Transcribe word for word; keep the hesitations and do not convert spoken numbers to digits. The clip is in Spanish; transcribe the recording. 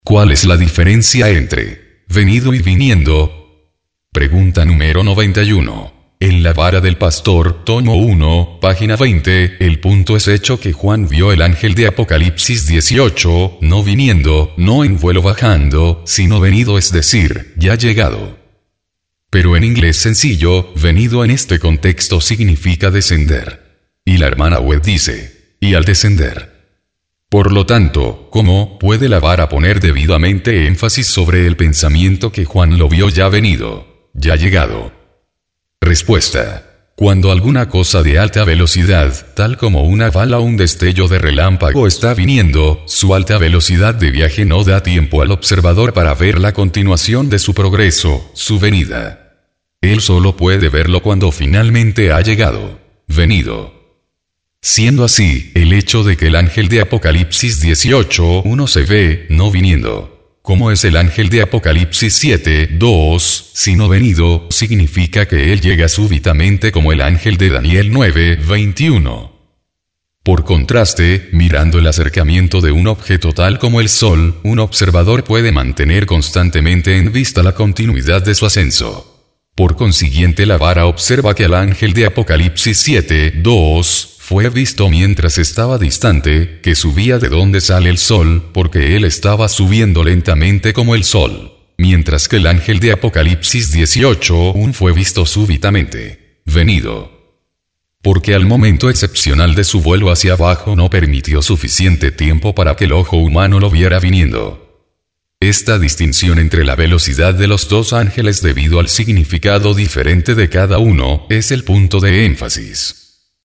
¿Cuál es la diferencia entre venido y viniendo? Pregunta número noventa y uno. En La vara del pastor, tomo uno, página veinte, el punto es hecho que Juan vio el ángel de Apocalipsis dieciocho, no viniendo, no en vuelo bajando, sino venido, es decir, ya llegado. Pero en inglés sencillo, venido en este contexto significa descender. Y la hermana Webb dice, y al descender. Por lo tanto, ¿cómo puede la vara poner debidamente énfasis sobre el pensamiento que Juan lo vio ya venido, ya llegado? Respuesta. Cuando alguna cosa de alta velocidad, tal como una bala o un destello de relámpago está viniendo, su alta velocidad de viaje no da tiempo al observador para ver la continuación de su progreso, su venida. Él solo puede verlo cuando finalmente ha llegado, venido. Siendo así, el hecho de que el ángel de Apocalipsis dieciocho uno se ve, no viniendo, como es el ángel de Apocalipsis siete dos, sino venido, significa que él llega súbitamente como el ángel de Daniel nueve veintiuno. Por contraste, mirando el acercamiento de un objeto tal como el Sol, un observador puede mantener constantemente en vista la continuidad de su ascenso. Por consiguiente, la vara observa que el ángel de Apocalipsis siete dos fue visto mientras estaba distante, que subía de donde sale el sol, porque él estaba subiendo lentamente como el sol, mientras que el ángel de Apocalipsis dieciocho uno fue visto súbitamente, venido. Porque al momento excepcional de su vuelo hacia abajo no permitió suficiente tiempo para que el ojo humano lo viera viniendo. Esta distinción entre la velocidad de los dos ángeles debido al significado diferente de cada uno, es el punto de énfasis.